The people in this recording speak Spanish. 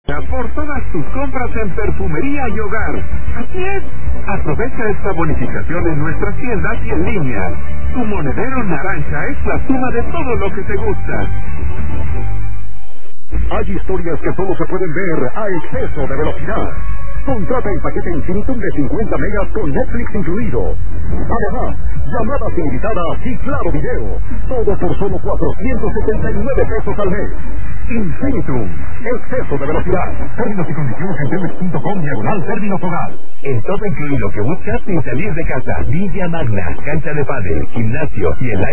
por todas tus compras en perfumería y hogar. Así es. Aprovecha esta bonificación en nuestras tiendas y en línea. Tu monedero naranja es la suma de todo lo que te gusta. Hay historias que solo se pueden ver a exceso de velocidad. Contrata el paquete Infinitum de 50 megas con Netflix incluido. Además, llamadas ilimitadas y claro video. Todo por solo 479 pesos al mes. Infinitum, exceso de velocidad. Términos y condiciones en telmex.com/términos hogar. El todo incluido que buscas sin salir de casa. Villa Magna, cancha de pádel, gimnasio y el